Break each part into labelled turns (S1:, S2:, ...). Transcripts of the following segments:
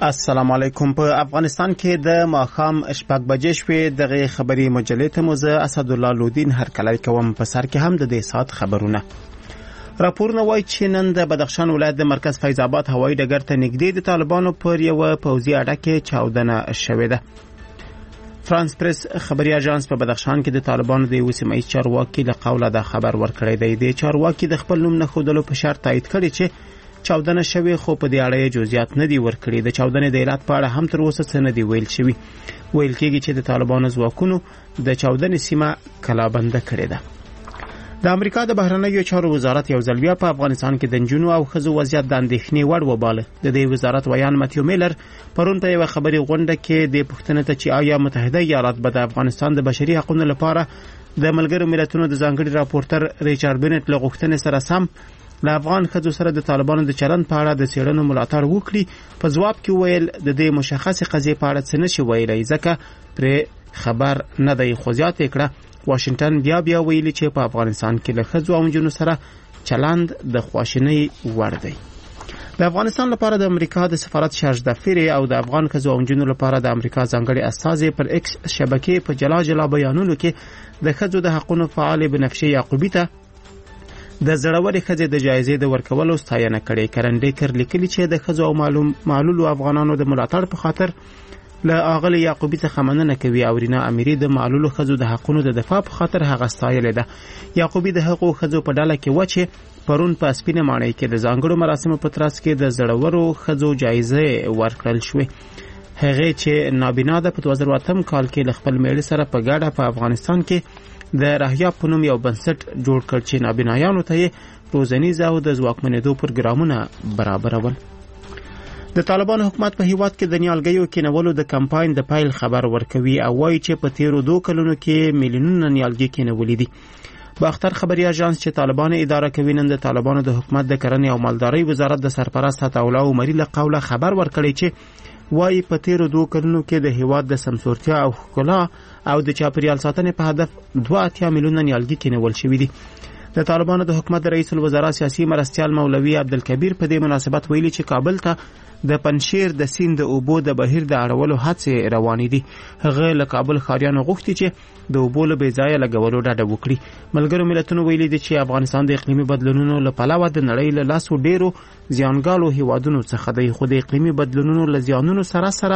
S1: السلام علیکم. په افغانستان کې د ماښام 6 بجې شوې دغه خبري مجلې ته موزه اسد الله لودین هر کله کوم په سر کې هم د دې سات خبرونه راپورونه وایي چې نن د بدخشان ولایت د مرکز فیض آباد هوایي ډګر ته نږدې د طالبانو پر یو پوځي اډه کې چاودنه شوې ده. فرانس پریس خبري اژانس په بدخشان کې د طالبانو د یو سیمه ییز چارواکي له قوله د خبر ورکړی دی. د چارواکي د خپل نوم نه ښودلو په شرط تایید کړی چې چاودنه شوی، خو په دې اړه جزئیات نه دي ورکړي. د چاودنې د علت په اړه هم تر اوسه څه نه دی ویل شوی. ویل کېږي چې د طالبانو ځواکونو د چاودنې سیمه کلابنده کړې ده. د امریکا د بهرنیو چارو وزارت یو ځل بیا په افغانستان کې د نجونو او ښځو وضعیت د اندېښنې وړ وباله. د دې وزارت ویان متیو میلر پرون په یوه خبري غونډه کې د پوښتنې ته چې آیا متحده ایالات به د افغانستان د بشري حقوقو لپاره د ملګرو ملتونو د ځانګړي راپورټر ریچارډ بنټ له غوښتنې سره سم له افغان ښځو سره د طالبانو د چلند په اړه د څېړنو ملاتړ وکړي، په ځواب کې ویل د دې مشخصې قضیې په اړه څه نشي ویلی ځکه پرې خبر نه دی. خو زیاته کړه واشنگټن بیا ویلي چې په افغانستان کې له ښځو او نجونو سره چلند د خواشینۍ وړ دی. د افغانستان لپاره د امریکا د سفارت شارج دفتر او د افغان ښځو او نجونو لپاره د امریکا ځانګړي استازي پر ایکس شبکې په جلا بیانونو کې د ښځو د حقوقو فعال بنفشه یعقوبی ته د زړورې ښځې د جایزې د ورکولو ستاینه کړې. کرنډیکر لیکلي چې د ښځو او معلولو افغانانو د ملاتړ په خاطر له اغلی یعقوبی څخه مننه کوي. او رینا امیری د معلولو ښځو د حقونو د دفاع په خاطر هغه ستایلې ده. یعقوبی د هغو ښځو په ډله کې و چې پرون په سپینه ماڼۍ کې د ځانګړو مراسمو په ترڅ کې د زړورو ښځو جایزې ورکړل شوې. هغه چې نابینا ده په 2008 کال کې له خپل میړه سره په ګډه په افغانستان کې د رهیا په نوم یو بنسټ جوړ کړ چې نابینایانو ته روزنیز او د ځواکمنېدو پروګرامونه برابرول. د طالبانو حکومت په هیواد کې د نیالګیو کینولو د کمپاین د پیل خبر ورکوي او وایي چې په تیرو 2 کلونو کې میلیونونه نیالګي کینولې دي. باختر خبري اژانس چې طالبان اداره کوي نن د طالبانو د حکومت د کرنې او مالدارۍ وزارت د سرپرست عطاالله عمري له قوله خبر ورکړی چې وایي په تیرو 2 کلونو کې د هیواد د سمسورتیا او ښکلا او د چاپیریال ساتنې په هدف 2 میلیونه نیالګي کینول شوي دي. د طالبانو د حکومت رئیس الوزرا سیاسي مرستیال مولوي عبدالکبیر په دې مناسبت ویلي چې کابل ته د پنشیر د سیند د اوبو د بهیر د اړولو هڅې روانې دي. هغه له کابل ښاریانو غوښتي چې د اوبو له بېځایه لګولو ډډه وکړي. ملګرو ملتونو ویلي دي چې افغانستان د اقلیمي بدلونونو له پلوه د نړۍ له لاسو ډیرو زیانګالو هیوادونو څخه دی، خو د اقلیمي بدلونونو له زیانونو سره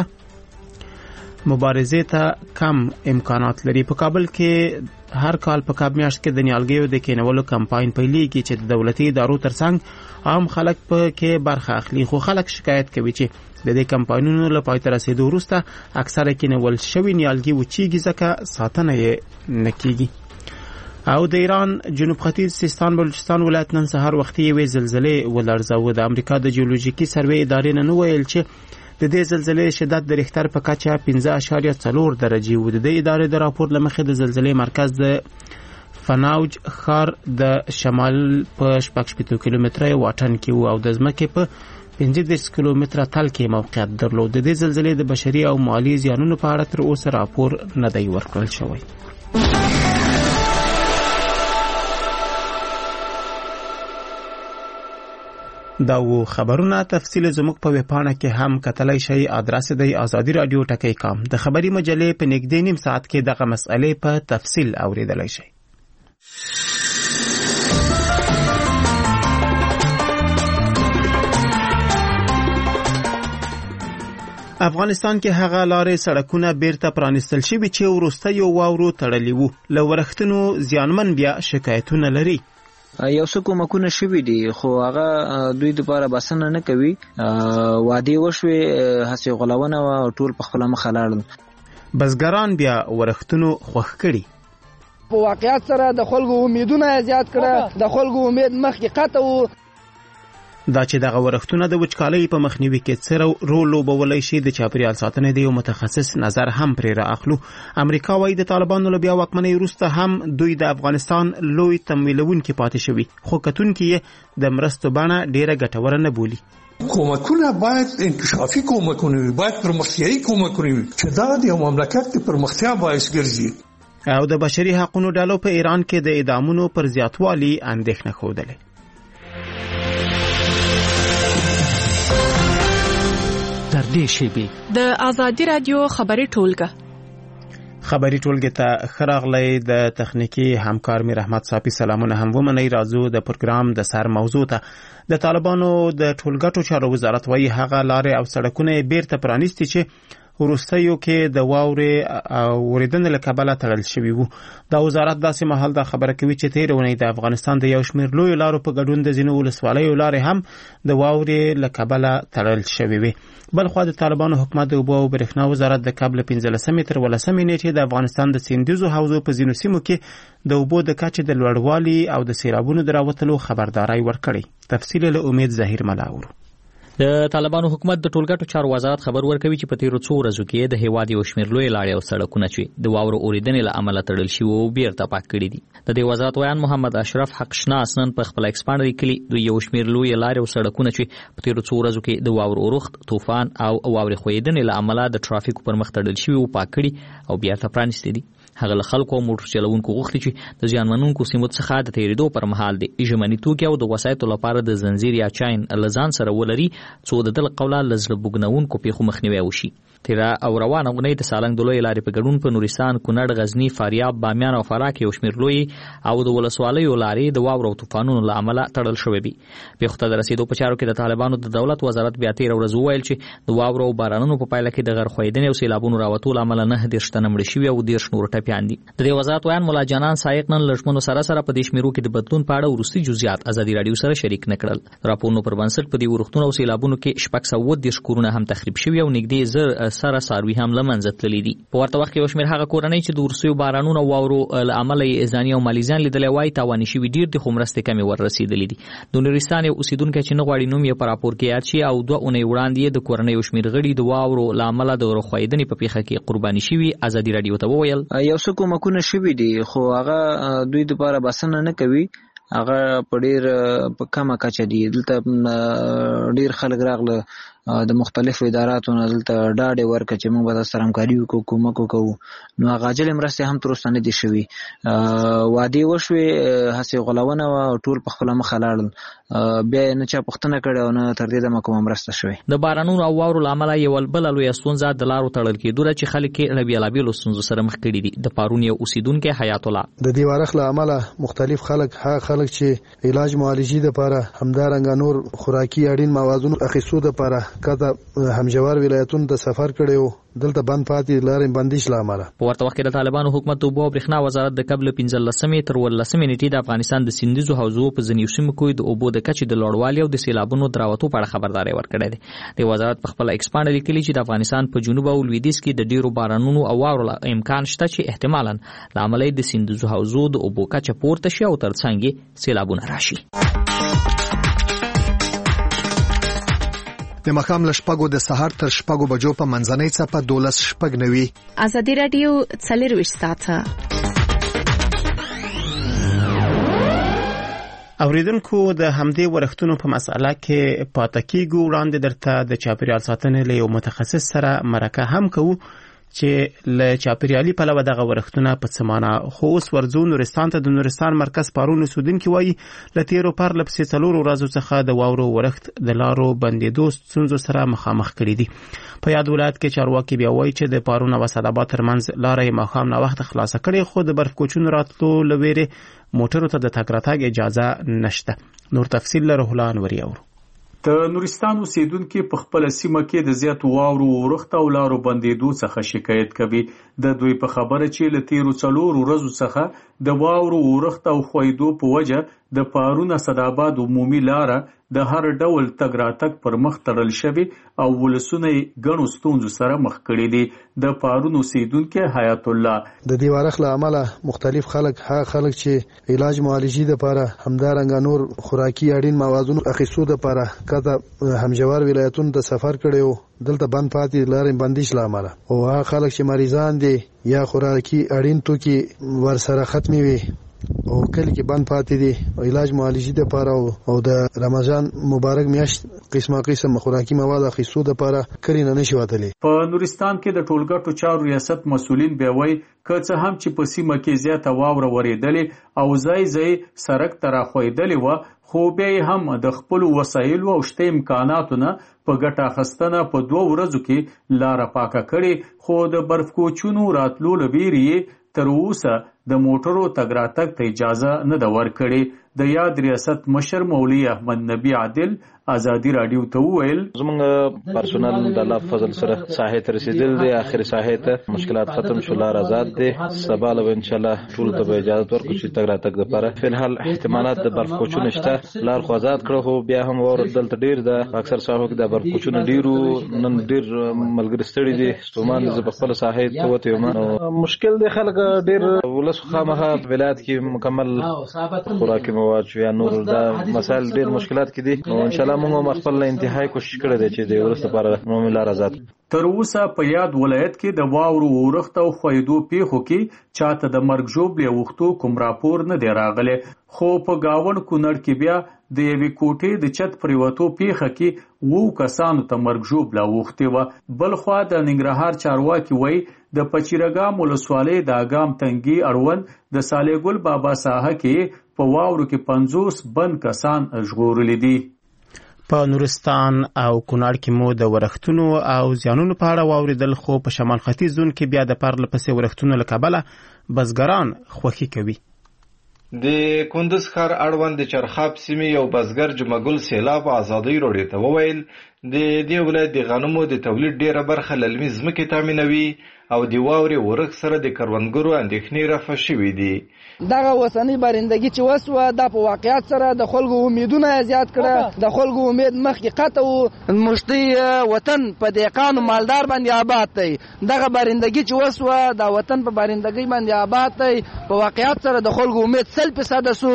S1: مبارزې ته کم امکانات لري. په کابل کې هر کال په کاب میاشت کې د نیالګیو د کینولو کمپاین پیلېږي چې د دولتي ادارو ترڅنګ عام خلک په کې برخه اخلي. خو خلک شکایت کوي چې د دې کمپاینونو له پای ته رسیدو وروسته اکثره کینول شوي نیالګي وچیږي ځکه ساتنه یې نه کیږي. او د ایران جنوب ختیځ سیستان بلوچستان ولایت نن سهار وختي یوې زلزلې ولړزاوه. د امریکا د جیولوژیکي سروې ادارې نن ویل چې د دې زلزلې شدت د ریختر په کچه 5.4 درجې و. د دې ادارې د راپور لمخې د زلزلې مرکز د فناوج ښار د شمال په 60 کیلومتره واټن کې و او د ځمکې په 15 کیلومتره تل کې موقعیت درلود. د دې زلزلې د بشري او مالی زیانونو په اړه تر اوسه راپور نه دی ورکړل شوی. دا و خبرونه تفصیل زموږ په ویبپاڼه کې هم کتلای شئ. ادرس دی azadi.radio.com. د خبري مجلې په نږدې نیم ساعت کې دغه مسئلې په تفصیل اوریدلای شئ. افغانستان کې هغه لارې سړکونه بیرته پرانستل شوي چې وروستیو واورو تړلي وو. له ورښتونو زیانمن بیا شکایتونه لري.
S2: یو څه کومکونه شوي دي خو هغه دوی لپاره بسنه نه کوي. وعدې وشوې، هڅې غولونه او ټول په خپل مخ لاړل.
S1: بزګران بیا ورښتونو خوښ کړي.
S3: په واقعیت سره د خلکو امیدونه زیات کړه، د خلکو امید مخکې قطع وو.
S1: دا چې دغه ورښتونه د وچکالۍ په مخنیوي کې څه رول لوبولی شي د چاپیریال ساتنې د یو متخصص نظر هم پرې رااخلو. امریکا وايي د طالبانو له بیا واکمنۍ وروسته هم دوی د افغانستان لوی تمویلونکي پاتې شوي، خو کتونکي یې د مرستو بڼه ډیره ګټوره نه بولي.
S4: کومکونه باید انکشافي کومکونه وي، باید پرمختیایي کومکونه وي چې دا د یو مملکت د پرمختیا باعث ګرځي.
S1: او د بشري حقوقو ډلو په ایران کې د اعدامونو پر زیاتوالي اندېښنه ښودلې.
S5: در نږدې شي.
S6: د آزادي رادیو خبري ټولګه
S1: خبري ټولګه ته خراغلی د تخنیکی همکار میر احمد صافی سلامونه هم ومني. راځو د پروګرام د سر موضوع ته. د طالبانو د ټولګټو چارو وزارت وايي هغه لارې او سړکونه بیرته پرانیستي چې وروستیو کې د واورې او وریدنې له کبله تړل شوي وو. دا وزارت داسې مهال دا خبره کوي چې تېره اونۍ د افغانستان د یو شمېر لویو لارو په ګډون د ځینو ولسوالیو لارې هم د واورې له کبله تړل شوي وي. بلخوا د طالبانو حکومت د اوبو او برېښنا وزارت د کابل 15 تر 18 نیټې د افغانستان د سیندیزو حوزو په ځینو سیمو کې د اوبو د کچې د لوړوالي او د سیلابونو د راوتلو خبرداری ورکړی. تفصیل له امید ظاهر ملاور.
S7: د طالبانو حکومت د ټولګټو چارو وزارت خبر ورکوي چې په تیرو څو ورځو کې د هیواد یو شمېر لوی لارې او سړکونه چې د واورو اوریدنې له امله تړل شوي او بیرته پاک کړي دي. د دې وزارت ویان محمد اشرف حق شناس نن په خپل ایکس باندې لیکلي د یو شمېر لوی لارې او سړکونه چې په تیرو څو ورځو کې د واورو اورښت، طوفان او واورې ښویدنې له امله د ټرافیکو پر مخ تړل شوي او پاک کړي او بیرته پرانیستي دي. هغه له خلکو او موټر چلوونکو غوښتي چې د زیانمنونکو سیمو څخه د تېرېدو پر مهال د ژمني توکي او د وسایطو لپاره د زنځیر یا چاین له ځان سره ولري څو د دل قوله له زړه بوږنونکو پیښو مخنیوی وشي. تیرا او روانه غونې د سالنګ د لوی لارې په ګډون په نورستان، کونړ، غزنی، فاریاب، بامیان او فراه کې یو شمېر لوی او د ولسوالیو لارې د واورو او طوفانونو له امله تړل شوې دي. پیښو ته د رسیدو په چارو کې د طالبانو د دولت وزارت بیا تېره ورځ وویل چې د واورو او بارانونو په پایله کې د غر ښویدنې او سیلابونو راوتو له امله 9 تنه مړه شوي او 10 نور ټپیان دي. د دې وزارت ویان مولا جانان سایق نن لږمنو سره په دې شمیرو کې د بدلون په اړه وروستي جزئیات ازادي رادیو سره شریک نکړل. راپورونو پر بنسټ په دې ورښتونو او سیلابونو کې 610 کورونه هم تخریب شوي او نږدې زر سره ساروي هم لمنځه تللي دي. په ورته وخت کې یو شمېر هغه کورنۍ چې د ورسیو بارانونو او واورو له امله یې ځاني او مالي زیان لیدلی وای تاواني شوي ډېر دي، خو مرستې کمې ور رسېدلې دي. د نورستان یو اوسېدونکی چې نه غواړي نوم یې په راپور کې یاد شي او 2 اونۍ وړاندې د کورنۍ یو شمېر غړي د واورو له امله د غرښویدنې په پیښه کې قرباني شوي ازادي رادیو ته وویل
S2: یو څه کومکونه شوي دي خو هغه دوی دپاره بسنه نه کوي. هغه په ډېر په کمه کچه دي. دلته ډېر خلک راغله د مختلفو اداراتو نه دلته ډاډ ورکړه چې موږ به سره همکاري وکړو، کومک وکړو. نو هغه عاجلې مرستې هم تر اوسه نه دي شوي. وعدې وشوې، هسې غولونه وه، ټول په خپله مخه لاړل. بیا یې نه چا پوښتنه کړې او نه تر دې دمه کومه مرسته شوې.
S7: د بارانونو او واورو له امله یوه بله لویه ستونزه د لارو تړل کېدو ده چې خلک یې له بېلابېلو ستونزو سره مخ کړي دي. د پارون یو اوسېدونکی حیات الله
S8: د دې وارخ له امله مختلف خلک چې علاج معالجې دپاره همدارنګه نور خوراکي اړین موادونو اخیستو دپاره کته همجوار ولایتونو ته سفر کړی و، دلته بند پاتې لارې بندیش له امله.
S7: په ورته وخت کې د طالبانو حکومت د اوبو او برېښنا وزارت د کابل 15 تر 18 نیټې د افغانستان د سیندیزو حوزو په ځینو سیمو کې د اوبو د کچې د لوړوالي او د سیلابونو د راوتو په اړه خبرداری ورکړی دی. د وزارت په خپل ایکس باندې لیکلي چې د افغانستان په جنوب او لویدیځ کې د ډیرو بارانونو او واورو امکان شته چې احتمالاً له امله د سیندیزو حوزو د اوبو کچه پورته شي او ترڅنګ یې سیلابونه راشي.
S9: د ماښام له 6 د سهار تر 6 بجو په منځنۍ څپه 12:09.
S6: آزادي رادیو 24 ساعته.
S1: اوریدونکو د همدې ورښتونو په مسأله کې پاتې کېږو. وړاندې درته د چاپیریال ساتنې له یو متخصص سره مرکه هم کوو چې له چاپیریالي پلوه دغه ورښتونه په څه معنا. خو اوس ورځو نورستان ته. د نورستان مرکز پارون اوسېدونکي وایي له تېرو پرله پسې 4 ورځو څخه د واورو ورښت د لارو بندېدو ستونزو سره مخامخ کړي دي. په یاد ولایت کې چارواکي بیا وایي چې د پارون او اسداباد ترمنځ لاره یې ماښام ناوخته خلاصه کړې، خو د برف کوچونو راتلو له ویرې موټرو ته د تګ راتګ اجازه نشته. نور تفصیل له روح الله انوري اورو.
S10: د نورستان اوسیدونکي په خپل سیمه کې د زیات واورو ورښت او لارو بندېدو څخه شکایت کوي. د دوی په خبره چې له تیرو 4 ورځو څخه د واورو ورښت او ښویدو په وجه د پارون اسداباد عمومي لاره د هر ډول تګ راتګ پر مخ تړل شوی او ولسونه ګڼو ستونزو سره مخ کړي دي. د پارون اوسیدونکي حیات الله
S8: د دې وارخ له امله مختلف خلک چې علاج معالجې دپاره همدارنګه نور خوراکي اړین موادونو اخیستو دپاره کته همجوار ولایتونو ته سفر کړی و، دلته بند پاتې لارې بندیش له امله. او هغه خلک چې مریضان دي یا خوراکي اړین توکي ورسره ختمي وي او کله کې بند پاتې دي او علاج معالجې دپاره او د رمضان مبارک میاشت قسم خوراکي مواد اخیستو لپاره کړي نه نشي وتلی.
S10: په نورستان کې د ټولګټو چارو ریاست مسولین به وایي که څه هم چې په سیمه کې زیاته واوره ورېدلې او ځای سړک ته راخوېدلې وه، خو بیا هم د خپلو وسایلو او شته امکاناتو نه په ګټه اخیستنه په 2 ورځو کې لاره پاکه کړې، خو د برف کوچونو راتلو له ویرې تر اوسه د موټرو تګ راتګ ته اجازه نه ده ورکړې. د یاد ریاست مشر مولوي احمد نبی عادل ازادي رادیو ته وویل
S5: زمونږ پرسونل د الله فضل سره ساحې ته رسیدل دي، اخر ساحې ته مشکلات ختم شو، لار آزاد دي. سبا له ان شاء الله ټول ته به اجازه ورکړو چې تګ راتګ لپاره. فلحال احتمالات د برف کوچونو شته، لار خو آزاد کړو، خو بیا هم ور دلته ډیر ده. اکثر ساحو کې د برف کوچونو ډیرو نن ډیر ملګری ستړي دي، ستومان ز په خپل ساحې ته وته یو مشکل دي. خلک ډیر ولس خامخا ولایت کې مکمل خوراکي مواد یا نور دا مسائل ډیر مشکلات کې دي، او ان شاء الله موږ خپل انتهایی کوشش کړی دی چې د ورسته لپاره موږ لار آزاد.
S10: تر اوسه په یاد ولایت کې د واورو اورښت او خویدو پیښو کې چاته د مرګ ژوبلې اوښتو کوم راپور نه دی راغلی، خو په گاون کونړ کې بیا د یوې کوټې د چت پریوتو پیښه کې 9 کسانو ته مرګ ژوبله اوښتې وه. بل خوا د ننګرهار چارواکي وایي د پچیرګام ولسوالۍ د اګام تنګي اړوند د صالح ګل بابا ساحه کې په واورو کې 50 بند کسان ژغورلي دي.
S1: په نورستان او کونړ کې مو د ورښتونو او زیانونو په اړه واوریدل، خو په شمال ختیځ زون کې بیا د پرله پسې ورښتونو له کبله بزګران خوښي کوي.
S11: د کندز ښار اړوند د چرخاب سیمې یو بزګر جمعګل سیلاب ازادۍ راډیو ته وویل د دې ولایت د غنمو د تولید ډیره برخه للمي ځمکې تامینوي او د واورې ورښت سره د کروندګرو اندېښنې رفع شوي دي.
S3: دغه وسنۍ بارندګي چې وسوه دا په واقعیت سره د خلکو امیدونه زیات کړه، د خلکو امید مخکې قطع و، مشتي وطن په دهقان مالدار باندې آباد دی. دغه بارندګي چې وسوه د وطن په بارندګۍ باندې آباد دی، په واقعیت سره د خلکو امید 100% سو.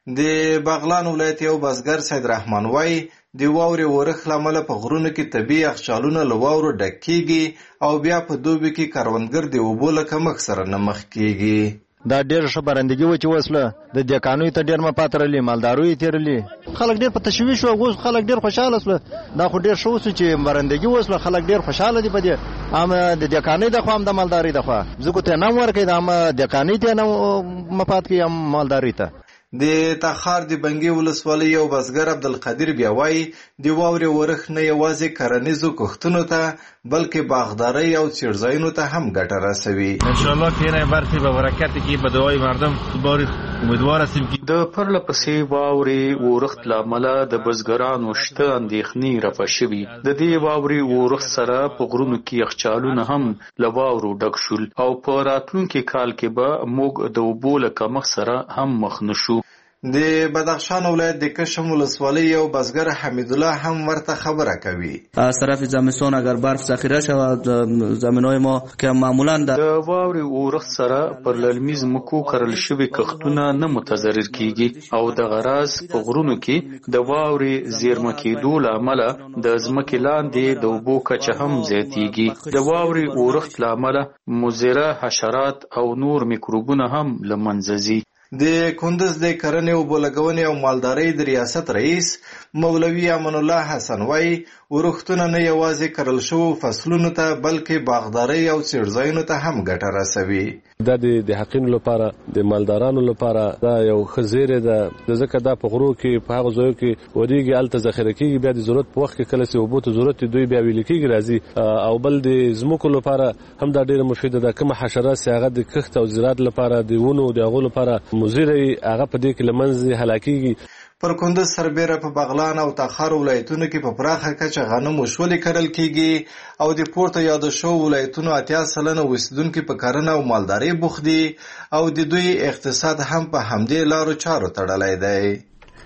S11: د بغلان ولایت یو بزګر سید رحمان وای د واورې ورښت لامل په غرونو کې طبي یخچالونه له واورو ډک کیږي او بیا په دوبي کې کروندګر د اوبو له کمښت سره نه مخ کیږي.
S12: دا ډېر ښه بارندګي و چې وسله د دهقانوي ته ډېر مپاترلي، مالداروي تیرلي، خلک ډېر په تشویش و، خلک ډېر خوشاله سول. دا خو ډېر ښه وسو چې بارندګي وسله، خلک ډېر خوشاله دي په دې. هم د دهقانۍ د خوا هم د مالدارۍ د خوا ځکه ته نام ورکړي، د هم دهقانۍ ته نه مپات کوي هم مالدارۍ ته.
S11: د تخار د بنګي ولسوالۍ یو بزګر عبدالقادر بیا وایي د واورې ورښت نه یوازې کرنیزو کښتونو ته بلکې باغدارۍ او څړځایونو ته هم ګټه رسوي.
S13: انشاءالله که این برخی به برکت که به دعای مردم باری امیدوار هستیم که
S14: د پرله پسې واورې ورښت له امله د بزګرانو شته اندېښنې رفع شوي. د دې واورې ورښت سره په غرونو کې یخچالونه هم له واورو ډک شول او په راتلونکي کال کې به موږ د اوبو له کمښت سره هم مخ نه شو.
S11: د بدخشان ولایت د کشم ولسوالۍ یو بزګر حمیدالله هم ورته خبره کوي.
S15: از طرف زمستان اگر برف ذخیره شود زمینای ما که معمولا
S14: د واورې اورښت سره پر للمي ځمکو کرل شوي کښتونه نه متضرر کیږي او د غراز په غرونو کې د واورې زیرمه کېدو له امله د ځمکې لاندې د اوبو کچه هم زیاتیږي. د واورې اورښت له امله مضره حشرات او نور میکروبونه هم له منځه ځي.
S11: د کندز د کرنې اوبو لګونې او مالدارۍ د ریاست رئیس مولوي امان الله حسن وایي ورښتونه نه یوازې کرل شوو فصلونو ته بلکې باغدارۍ او څړځایونو ته هم ګټه رسوي.
S16: دا د حقینو لپاره د مالدارانو لپاره دا یو ښه زیری ده، ځکه دا په غرو کې په هغه ځایو کې ورېږي، هلته ذخیره کېږي، بیا د ضرورت په وخت کې کله چې اوبو ته ضرورت دوی بیا ویلې کېږي راځي. او بل د ځمکو لپاره هم دا ډېره مفیده ده. کومه حشرات چې هغه د کښت او زراعت لپاره د ونو د هغو لپاره مضره وي هغه په دې کې له منځه هلاکېږي.
S11: پر کندز سربیره په بغلان او تخار ولایتونو کې په پراخه کچه غنم او شولې کرل کېږي او د پورته یاد شوو ولایتونو 80% اوسیدونکي په کرنه او مالدارۍ بوخت دي او د دوی اقتصاد هم په همدې لارو چارو تړلی دی.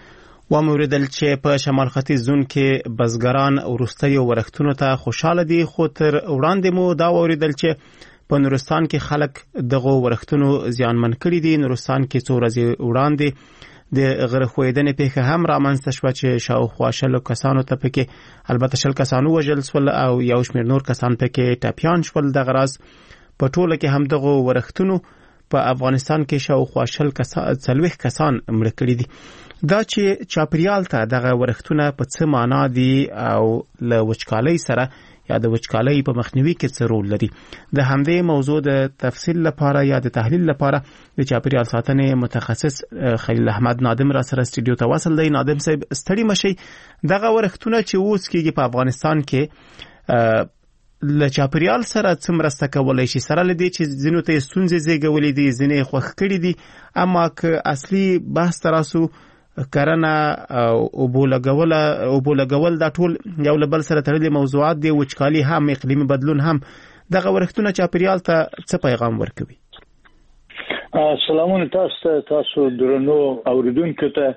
S1: واوریدل چې په شمال ختیځ زون کې بزګران وروستیو ورښتونو ته خوشاله دي، خو تر وړاندې مو دا واوریدل چې په نورستان کې خلک دغه ورښتونو زیانمن کړي دي. نورستان کې څو ورځې وړاندې د غره خویدنې پیښه هم رامنځته شوه چې شاوخوا 100 کسانو ته پکې البته 100 کسان ووژل شول او یو شمېر نور کسان پکې ټپیان شول. دغه راز په ټوله کې هم دغه ورښتونو په افغانستان کې شاوخوا 40 کسان مړه کړي دي. دا چې چاپریال ته دغه ورښتونه په څه معنا دي او له وچکالۍ سره یا د وچکالۍ په مخنیوي کې څه رول لري، د همدې موضوع د تفصیل لپاره یا د تحلیل لپاره د چاپریال ساتنې متخصص خلیل احمد نادم را سره استودیو ته وصل دی. نادم صاحب ستړي مشي، دغه ورښتونه چې اوس کېږي په افغانستان کې له چاپریال سره څه مرسته کولی شي، سره له دې چې ځینو ته ستونزې زیږولې دي، ځینې خوښ کړي دي، اما که اصلي بحث ته راسو کرنه او اوبو لګول دا ټول یو له بل سره تړلي موضوعات دي. وچکالي هم، اقلیمي بدلون هم، دغه ورښتونه چاپریال ته څه پیغام ورکوي؟
S17: سلامونه تاسو درنو اوریدونکو ته.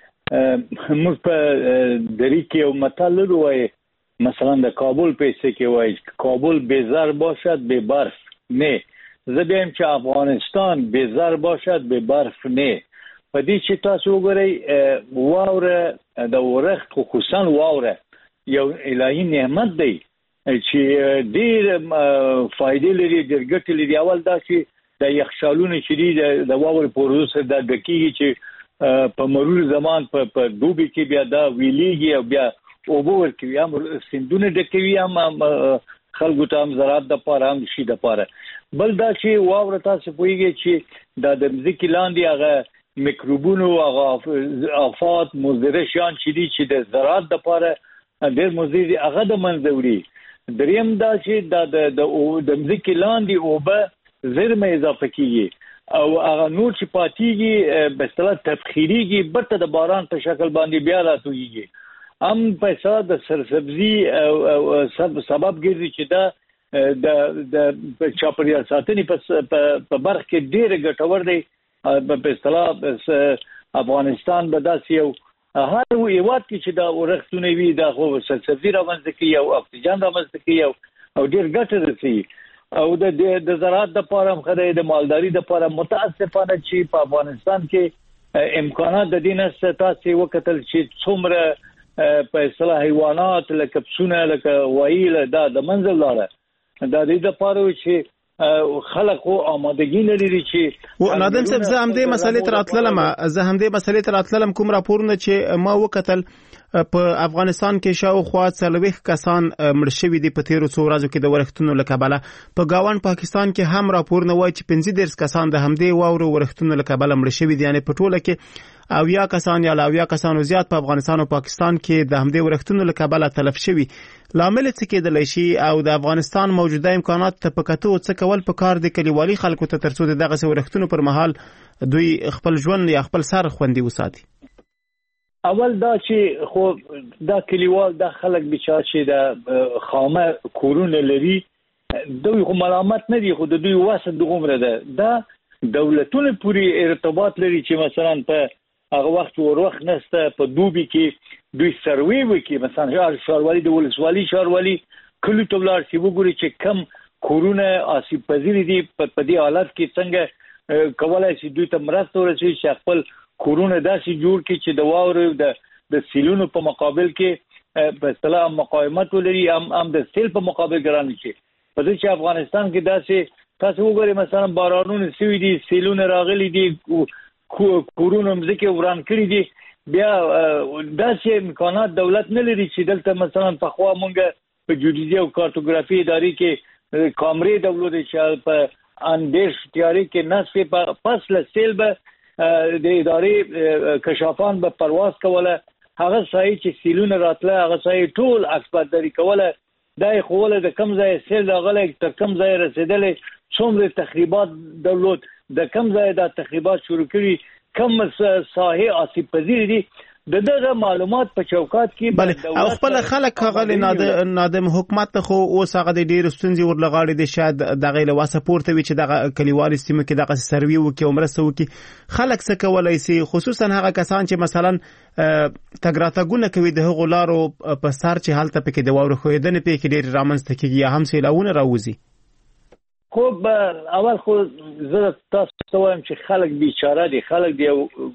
S17: موږ په دری کې یو متل لرو، وایي مثلا د کابل په څیر کې وایي کابل بیزار باشد به برف نه. زه بیم چې افغانستان بیزار باشد به برف نه. په دې چې تاسو وګورئ واوره د ورښت خصوصا واوره یو الهي نعمت دی چې ډېر فائدې لري، ډېر ګټې لري. اول دا چې د یخچالونو چې د واورې په وروسته سره دا ډکېږي چې په مرور زمان په دوبي کې بیا دا ویلیږي او بیا اوبه ورکوي، هم سیندونه ډکوي، هم خلکو ته هم زراعت دپاره هم شي دپاره. بل دا چې واوره تاسو پوهېږئ چې دا د مځکې لاندې هغه میکروبونو هغه آفات مضر شیان چې دي چې د زراعت دپاره ډېر مضر دي، هغه د منځه وړي. دریم دا چې د مځکې لاندې اوبه زیرمه اضافه کیږي او هغه نور چې پاتېږي په اصطلاح تبخیریږي، بیرته د باران په شکل باندې بیا راتویږي. هم پیسې د سرسبزي سبب ګرځي چې دا د چاپیریال ساتنې په برخه کې ډېر ګټور دی. په اصطلاح افغانستان به داسې یو هر هیواد کې چې دا ورښتونه وي دا خو سبزي رامنځته کوي او اکسیجن رامنځته کوي او ډېر ګټه رسوي او د زراعت دپاره هم ښه دی، د مالداري دپاره. متاسفانه چې په افغانستان کې امکانات د دې نشته. تاسې وکتل چې څومره په اصطلاح حیوانات لکه پسونه لکه غوایي دا د منځه ولاړه. دا دې دپاره چې خلک خو آمادګي لري چې
S1: نادم صاحب زه همدې مسلې ته راتللم. کوم راپورونه چې ما وکتل په افغانستان کې شاوخوا 40 کسان مړ شوي دي په تیرو څو ورځو کې د ورښتونو له کبله. په ګاونډ پاکستان کې هم راپورونه وایي چې 15 کسان د همدې واورو ورښتونو له کبله مړ شوي دي. یعنې په ټوله کې 80 کسان یا 80 کسانو زیات په افغانستان او پاکستان کې د همدې ورښتونو له کبله تلف شوي. لامل څه کېدلی شي او د افغانستان موجوده امکانات ته په کتو څه کول پکار دي کلیوالي خلکو ته ترڅو د دغسې ورښتونو پر مهال دوی خپل ژوند یا خپل سر خوندي وساتي؟
S17: اول دا چې خو دا کلیوال دا خلک بیچاره چې د خامه کورونه لري دوی خو ملامت نه دي، خو د دوی واسه دومره ده. دا دولتونه پورې ارتباط لري چې مثلا په هغه وخت وروخ نسته په دوبي کې دوی سروي وکړي، مثلا ښاروالي د ولسوالي ښاروالي کلیو ته ولاړ شي وګوري چې کم کورونه آسیب پذیر دي، په دې حالت کې څنګه کولای شي دوی ته مرسته ورسوي چې خپل کورونه داسې جوړ کړي چې د واورې د سیلونو په مقابل کې په اصطلاح مقاومت ولري، هم د سیل په مقابل ګران شي. په دې چې افغانستان کې داسې تاسو وګورئ مثلا بارانونه سوي دي، سیلونه راغلي دي، کورونه مځکې وران کړي دي، بیا داسې امکانات دولت نه لري چې دلته مثلا پخوا مونږ په جیولوژي او کارتوګرافي ادارې کې کامرې درلودې چې په اندیش تیاری کې نصف پس له سیل به د ادارې کشافان به پرواز کوله، هغه ځای چې سیلونه راتله هغه ځای ټول عکسبرداري کوله. دا یې ښووله د کوم ځای سیل راغلی، تر کوم ځای رسېدلی، څومره تخریبات درلود، د کوم ځای دا تخریبات شروع کړي، کوم ساحې آسیب پذیر دي. دغه معلومات په چوکاټ کې
S1: او خپل خلک هغه نادم حکومت ته خو اوس هغه د ډېر ستونزې ورلغاړي دي، شاید دغه له واسه پورته وي چې دغه کلیوالي سیمو کې دغه سروي وکړي او مرسته وکړي. خلک څه کولی شي، خصوصا هغه کسان چې مثلا تګ راتګونه کوي د هغو لارو په سر چې هلته پکې د واورې ښویېدنې پکې ډېرې رامنځته کېږي یا هم سیلاونه راوځي؟
S17: خو اول خو زه تاسو ته وایم چې خلک بیچاره دي، خلک دی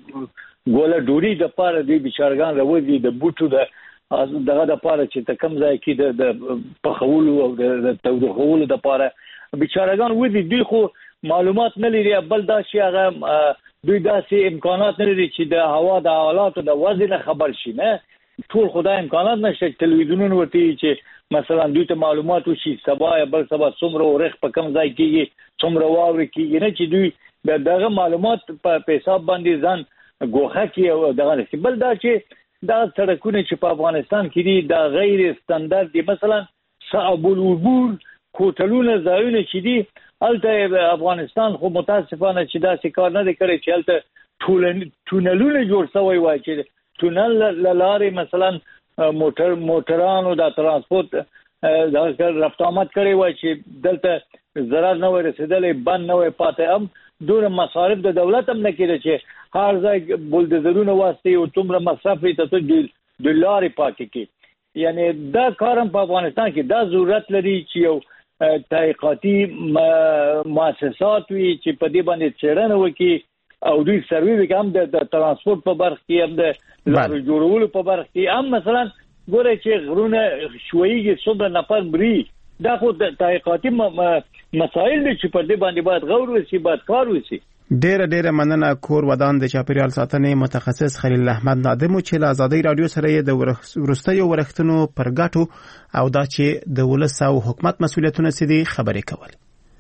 S17: ګوله ډوډۍ دپاره دوی بیچارګان راوځي د بوټو دغه دپاره چې ته کوم ځای کې د پخولو او د تودوخولو دپاره بیچارګان وځي. دوی خو معلومات نه لري، بل دا شي هغه دوی داسې امکانات نه لري چې د هوا د حالاتو د وضع نه خبر شي. نه ټول خدای امکانات نشته، تلویزیونونه ورته چې مثلا دوی ته معلومات وشي سبا یا بل سبا څومره ورخ په کم ځای کېږي، څومره واورې کېږي، نه چې دوی دغه معلومات په حساب باندې ځان ګوښه کړي او دغه نشي. بل دا چې دا سړکونه چې په افغانستان کې دي دا غیر استاندارد دي. مثلا صعب العبور کوټلونه ځایونه چې دي هلته افغانستان خو متاسفانه چې داسې کار نه دی کړی چې هلته تونلونه جوړ شوی وای چې تونل لارې مثلا موټرانو د ترانسپورت دا رفت آمد کړی وای چې دلته ضرر نه وای رسیدلی، بند نه وای پاتې. هم دونه مصارف د دولت هم نه کېده چې هر ځای بولدوزرونه واسطې او څومره مصرف یې ته د لارې پاکې کړي. یعنی دا کار هم په افغانستان کې دا ضرورت لري چې یو تحقیقاتي مؤسسات وي چې په دې باندې څېړنه وکړي او دوی سروې وکړي، هم د ترانسپورت په برخه کې، هم د لارو جوړولو په برخه کې، هم مثلا ګوره چې غرونه شویږي څومره نفر مري، دا خو د تحقیقاتي مسایل دي چې په دې باندې باید غور وشي، باید کار وشي.
S1: ډیره مننه. کور ودان د چاپیریال ساتنې متخصص خلیل احمد نادم چې له آزادۍ رادیو سره د وروستیو ورښتونو پر ګټو او دا چې د ولس او حکومت مسؤلیتونه سدي خبرې کول.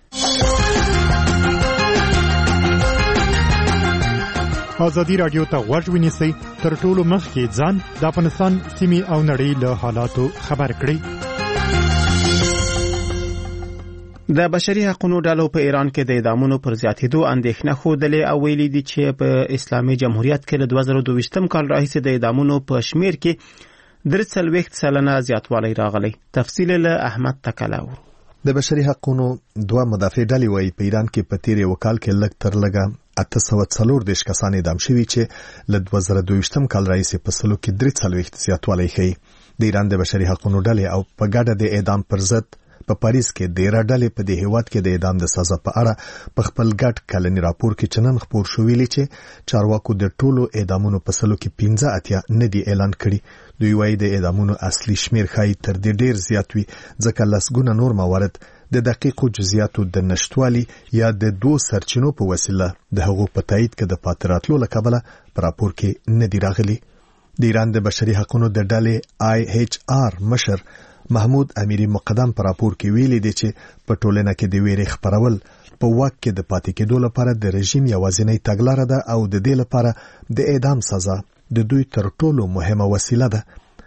S18: آزادی رادیو ته غوږ ونیسئ، تر ټولو مخکې ځان د افغانستان سیمې او نړۍ له حالاتو خبر کړئ.
S1: د بشري حقوقو ډلو په ایران کې د اعدامونو پر زیاتېدو اندېښنه ښودلې او ویلي دي چې په اسلامي جمهوریت کې له 2022 کال راهیسې د اعدامونو په شمیر کې 43% زیاتوالی راغلی. تفصیل له احمد تکلاور.
S9: د بشري حقوقو دوه مدافع ډلې وایي په ایران کې په تیر یو کال کې لږ تر لږه 840 کسان اعدام شوي چې له 2022 کال راهیسې په سلو کې 43 زیاتوالی ښیي. د ایران د بشري حقوقو ډلې او په ګډه د اعدام پر ضد په پاریس کې د ډلې په دې هیواد کې د اعدام د سزا په اړه په خپل ګډ کلنی راپور کې چنن خبر شو ویلي چې چارواکو د ټولو اعدامونو په سلو کې 15 نه دی اعلان کړي. دوی وایي د اعدامونو اصلي شمیر خای تر دې ډیر زیات وي ځکه لسګونه نور موارد د دقیقو جزئیاتو د نشټوالي یا د دوه سرچینو په وسیله د هغو په تایید کې د پاتراتلو لکبله په راپور کې نه دی راغلي. د ایران د بشري حقوقو د ډلې IHR مشر محمود امیری مقدم پر راپور کې ویلي دی چې په ټولنه کې د ویرې خبرول په واک کې د پاتې کېدو لپاره د رژیم یوازینی تګلاره ده او د دې لپاره د اعدام سزا د دوی تر ټولو مهمه وسیله ده.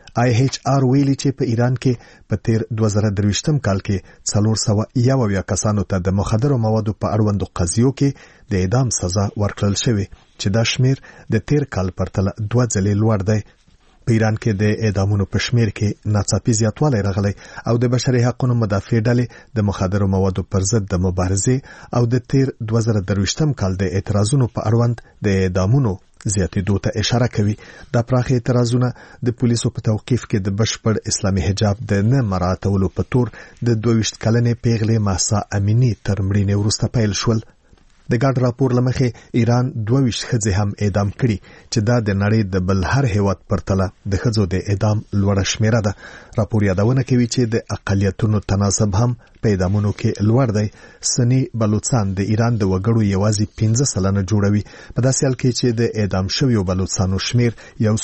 S9: IHR ویلي چې په ایران کې په تیر 2023 کال کې 401 کسانو ته د مخدرو موادو په اړوندو قضیو کې د اعدام سزا ورکړل شوې چې دا شمیر د تیر کال پرتله 2 ځلې لوړ دی. په ایران کې د اعدامونو په شمیر کې ناڅاپي زیاتوالی راغلی او د بشري حقوقو مدافع ډلې د مخدرو موادو پر ضد د مبارزې او د تیر 2023 کال د اعتراضونو په اړوند د اعدامونو زیاتېدو ته اشاره کوي. دا پراخ اعتراضونه د پولیسو په توقیف کې د بشپړ اسلامي حجاب د نه مراعاتولو په تور د 22 کلنې پیغلې مهسا امینی تر مړینې وروسته پیل شول. د ګډ راپور لمخې ایران 22 ښځې هم اعدام کړي چې دا د نړۍ د بل هر هیواد پرتله د ښځو د اعدام لوړه شمیره ده. راپور یادونه کوي چې د اقلیتونو تناسب هم په اعدامونو کې لوړ دی. سنی بلوچستان د ایران د وګړو یوازې 15% جوړوي، په داسې حال کې چې د اعدام شویو بلوچستانو شمیر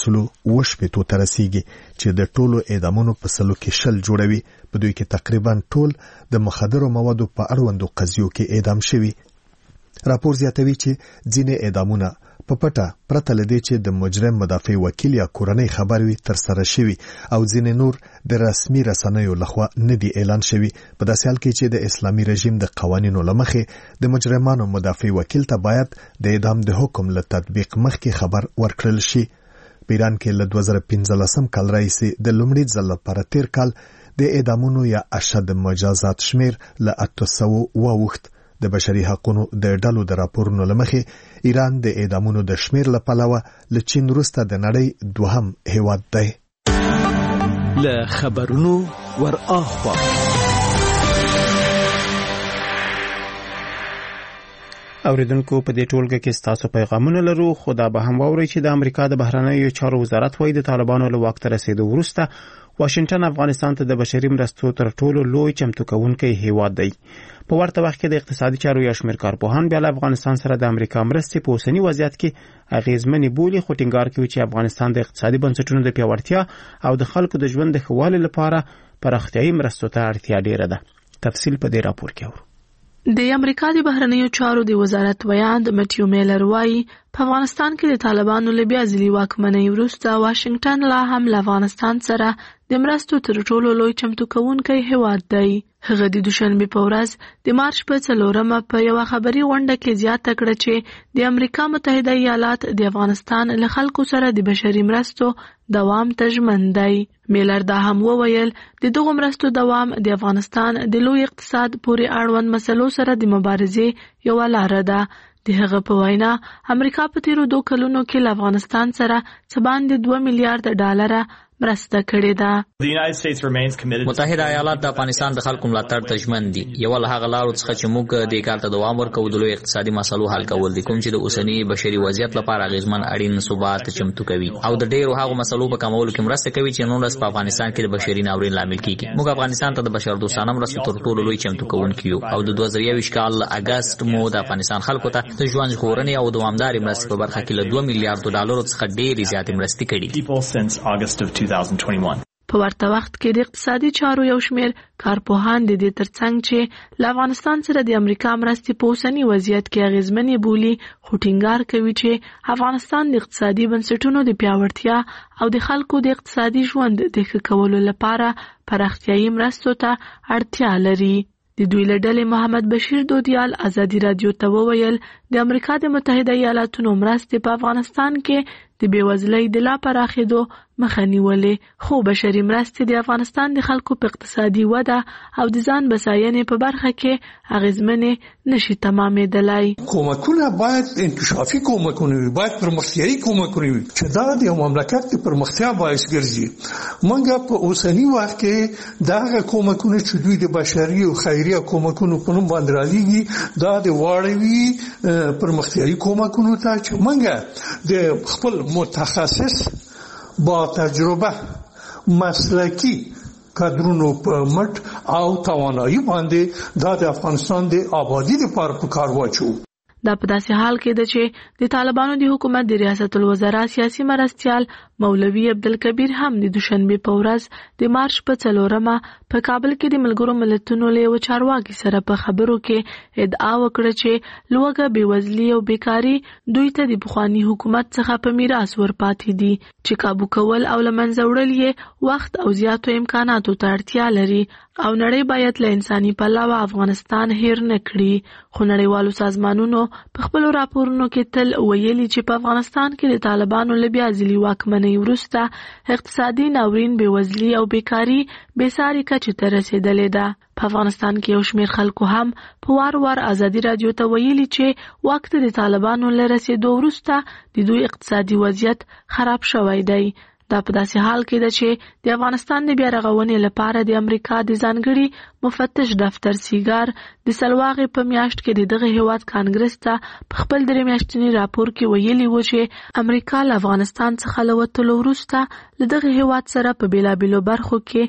S9: 180 ته رسیږي چې د ټولو اعدامونو په سلو کې 10 جوړوي. په دوی کې تقریبا ټول د مخدرو موادو په اړوندو قضیو کې اعدام شوي. راپور زیاتوي چې ځینې اعدامونه په پټه پرته لدی چې د مجرم مدافع وکیل یا کورنۍ خبر وي تر سره شوي او ځینې نور د رسمي رسنیو لخوا نه دی اعلان شوي. په داسې حال کې چې د اسلامي رژیم د قوانینو لمخې د مجرمانو مدافع وکیل ته باید د اعدام د حکم له تطبیق مخکې خبر ورکړل شي. په ایران کې له 2015 کال راهیسې د لومړي ځل لپاره تیر کال د اعدامونو یا اشد مجازات شمیر له 800 واوښت. د بشري حقوقو د ډلو د راپورونو لمخې ایران د اعدامونو د شمیر له پلوه له چین وروسته د نړۍ دوهم هیواد دی.
S19: له خبرونو ور اخوا
S1: اوریدونکو په دې ټولګه کې ستاسو پیغامونه لرو، خو دا به هم واورئ چې د امریکا د بهرنیو چارو وزارت وايي د طالبانو له واک ته رسیدو وروسته واشنگټن افغانستان ته د بشري مرستو تر ټولو لوی چمتو کوونکی هیواد دی. په ورته وخت کې د اقتصادي چارو یو شمېر کارپوهان بیا له افغانستان سره د امریکا مرستې په اوسني وضعیت کې اغېزمنې بولي، خو ټینګار کوي چې افغانستان د اقتصادي بنسټونو د پیاوړتیا او د خلکو د ژوند د ښه والي لپاره پراختیایي مرستو ته اړتیا ډېره ده. تفصیل په دې راپور کې اورو.
S20: د امریکا د بهرنیو چارو د وزارت ویاند مټیو میلر وایي په افغانستان کې د طالبانو له بیا ځلي واکمنۍ وروسته واشنګټن لا هم له افغانستان سره د مرستو تر ټولو لوی چمتو کوونکی هیواد دی. هغه د دوشنبه په ورځ د مارچ په 4مه په یو خبري غونډه کې زیاته کړه چې د امریکا متحده ایالات د افغانستان له خلکو سره د بشري مرستو دوام ته ژمن دی. میلر دا هم وویل د دغو مرستو دوام د افغانستان د لوی اقتصاد پورې اړوند مسلو سره د مبارزې یو لاره ده. د هغه په وینا امریکا په تیرو 2 کلونو کې له افغانستان سره څه باندې $2 میلیارډ مرسته کړې ده.
S7: متحده ایالات د افغانستان د خلکو ملاتړ ته ژمن دي. یو له هغه لارو څخه چې موږ د کار ته دوام ورکوو د لوی اقتصادي مسلو حل کول دي، کوم چې د اوسني بشري وضعیت لپاره اغیزمن اړین ثبات چمتو کوي او د ډیرو هغو مسلو په کمولو کې مرسته کوي چې نن ورځ په افغانستان کې د بشري ناورین لامل کیږي. موږ افغانستان ته د بشردوستانه مرستو تر ټولو لوی چمتو کوونکي یو او د 2021 کال اگست مو د افغانستان خلکو ته د ژوند ژغورنې او دوامدارې مرستې په برخه کې له $2 میلیارډ څخه ډېرې زیاتې مرستې کړې دي.
S20: په ورته وخت کې د اقتصادي چارو یو شمېر کارپوهان د دې ترڅنګ چې له افغانستان سره د امریکا مرستې په اوسني وضعیت کې اغېزمنې بولي، خو ټینګار کوي چې افغانستان د اقتصادي بنسټونو د پیاوړتیا او د خلکو د اقتصادي ژوند د ښه کولو لپاره پراختیایي مرستو ته اړتیا لري. د دوی له ډلې محمد بشیر دودیال ازادي رادیو ته وویل د امریکا د متحده ایالاتونو مرستې په افغانستان کې د بېوزلۍ د لا پراخېدو مخه نیولې، خو بشري مرستې د افغانستان د خلکو په اقتصادي وده او د ځان بساینې په برخه کې اغېزمنې نشي تمامېدلی.
S4: کومکونه باید انکشافي کومکونه وي، باید پرمختیایي کومکونه وي چې دا د مملکت د پرمختیا باعث ګرځي. موږ په اوسني وخت کې دغه کومکونه چې دوی د بشري او خیریه کومکونو په نوم باندې رالیږي دا د واړوي پرمختیایي کومکونو ته چې موږ د خپل متخصص با تجربه مسلکی کادرونو په مټ او توانایي باندې د افغانستان د آبادی لپاره په کار واچو.
S20: دا په داسې حال کې ده چې د طالبانو د حکومت د ریاست الوزرا سیاسي مرستیال مولوي عبدالکبیر هم د دوشنبه په ورځ د مارچ په 4مه په کابل کې د ملګرو ملتونو له چارواکي سره په خبرو کې ادعا وکړه چې لوږه، بېوزلي او بیکاري دوی ته د پخوانی حکومت څخه په میراث ورپاتې دي چې کابو کول او له منځه وړل یې وخت او زیاتو امکاناتو ته اړتیا لري او نړۍ باید له انساني پلوه افغانستان هیر نه کړي. خو نړیوالو سازمانونو په خپل راپورونو کې تل ویلي چې په افغانستان کې د طالبانو له بیا ځلي واکمنۍ وروسته اقتصادي ناورین، بېوزلي او بیکاري بېساري کچې ته رسېدلې ده. په افغانستان کې یو شمېر خلکو هم په وار وار ازادي رادیو ته ویلي چې وخت د طالبانو له رسېدو وروسته د دوی اقتصادي وضعیت خراب شوی دی. دا په داسې حال کې ده چې د افغانستان د بیا رغونې لپاره د امریکا د ځانګړي مفتش دفتر سیګار د سلواغې په میاشت کې دغه هیواد کانګرس ته په خپل 3 میاشتني راپور کې ویلي و چې امریکا له افغانستان څخه له وتلو وروسته له دغه هیواد سره په بیلابیلو برخو کې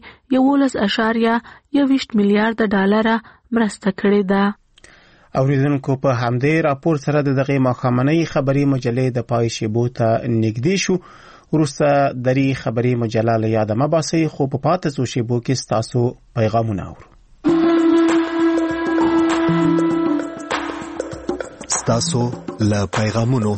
S20: 11.21 میلیارډ مرسته کړې ده.
S1: اوریدونکو په همدې راپور سره دغه ماښامنۍ خبري مجلې د پای شیبو ته نږدې شو. وروسته دری خبري مجله له یاده مباسي، خو په پاتې څو شیبو کې ستاسو پیغامونه اورو.
S9: ستاسو له پیغامونو.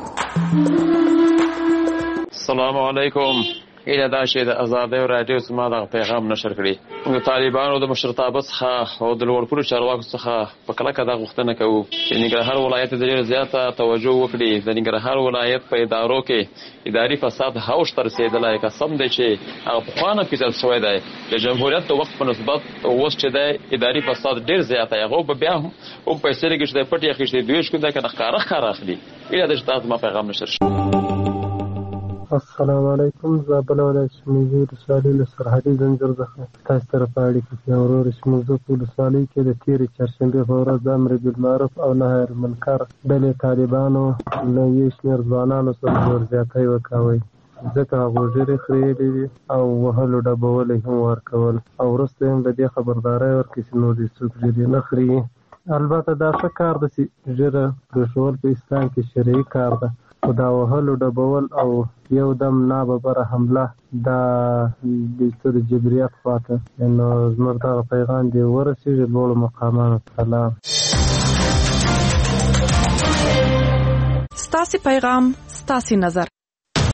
S21: السلام علیکم. ایله دا شی د آزادۍ رادیو زما د پیغام نشر کړي. موږ طالبانو د مشرتابه څخه او د لوړپوړو چارواکو څخه په کلکه دا غوښتنه کوو چې ننګرهار ولایت د ډېر زیاته توجه وکړي. د ننګرهار ولایت په ادارو کې اداري فساد هوش ته رسېدلی. قسم دی چې هغه پخوا نه پیژل شوی دی. د جمهوریت د وخت په نسبت اوس چې دی اداري فساد ډېر زیات دی. هغه به بیا هم پیسې لګي چې دی پټ یې اخیستې دوی شکون دی که نه ښکاره اخلي. ایله دی چې دا زما پیغام نشر شي.
S22: السلام علیکم. زابل ولایت شمولي ولسوالۍ له سرحدي زنجیر څخه تاسو سره په اړیکه کې ورور شمولزو په ولسوالۍ کې د تېرې چهارشنبې په ورځ د امر بالمعروف او نهي عن المنکر ډلې طالبانو له یو شمېر ځوانانو سره زور زیاتی وکړی. ځکه هغه ژېرې خریېلې دي او وهلو ډبول هم ورکول او وروسته هم د دې خبرداری ورکړي چې نور دې څوک ژېرې نه خري. البته دا ښه کار ده چې ژېره پرېښول په اسلام کې شرعي کار ده، خو دا وهلو ډبول او یو دم ناببره حمله دا د جبریت خواته، نو زموږ دغه پیغام دې ورسېږي لوړو مقامانو ته. سلام.
S2: ستاسې پیغام ستاسې نظر.